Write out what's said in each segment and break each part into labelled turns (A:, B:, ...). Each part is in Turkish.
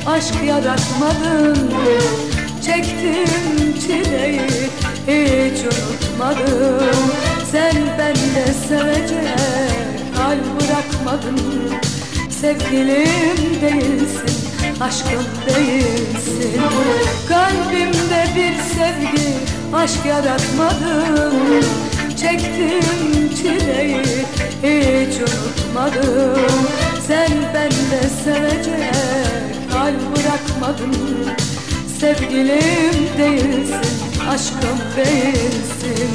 A: aşk yaratmadın. Çektim çileyi hiç unutmadım. Sen bende sevecek hal bırakmadın. Sevgilim değilsin, aşkım değilsin. Kalbimde bir sevgi, aşk yaratmadın. Çektim çileyi hiç unutmadım. Sen bende sevecek hal bırakmadın. Sevgilim değilsin, aşkım değilsin.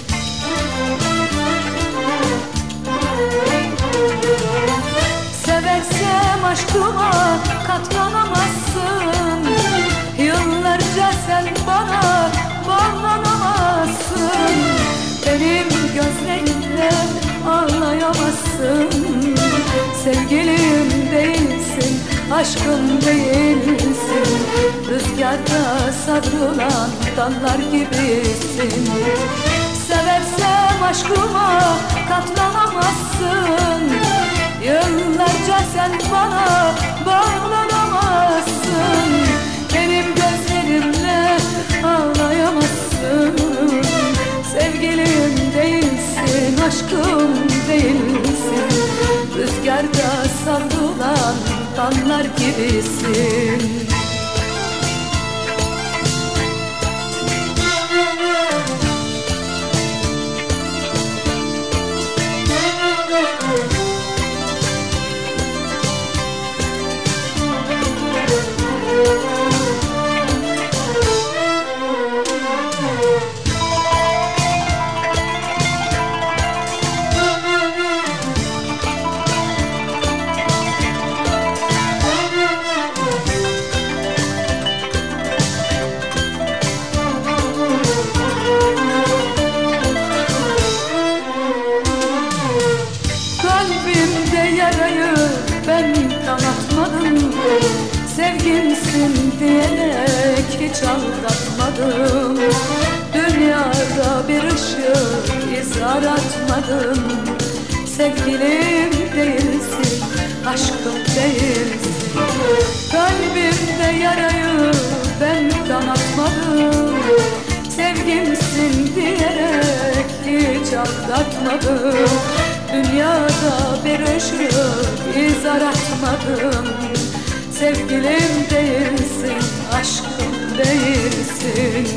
A: Seversem aşkıma katlanamazsın. Yıllarca sen bana bağlanamazsın. Benim gözlerimle ağlayamazsın. Sevgilim değilsin, aşkım değilsin. Rüzgarda savrulan dallar gibisin. Seversem aşkıma katlanamazsın. Yıllarca sen bana bağlanamazsın. Benim gözlerimle ağlayamazsın. Sevgilim değilsin, aşkım değilsin. Rüzgarda savrulan dallar gibisin. Kalbimde yarayı ben kanatmadım. Sevgimsin diyerek hiç aldatmadım. Dünyada bir ışık iz aratmadım. Sevgilim değilsin, aşkım değilsin. Kalbimde yarayı ben kanatmadım. Sevgimsin diyerek hiç aldatmadım. Dünyada bir ışık iz aratmadım. Sevgilim değilsin, aşkım değilsin.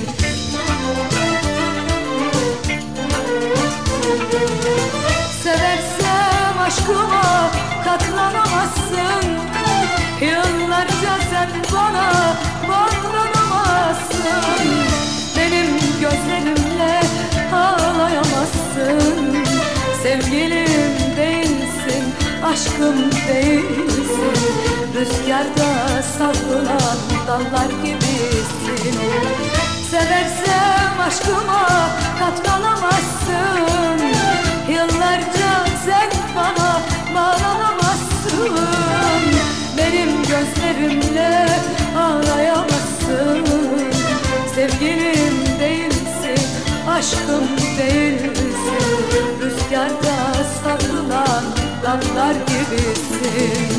A: Seversem aşkıma katlanamazsın. Yıllarca sen bana bağlanamazsın. Benim gözlerimle ağlayamazsın. Sevgilim değilsin, aşkım değilsin. Rüzgarda savrulan dallar gibisin. Seversem aşkıma katlanamazsın. Yıllarca sen bana bağlanamazsın. Benim gözlerimle ağlayamazsın. Sevgilim değilsin, aşkım değilsin. Rüzgarda savrulan dallar gibisin.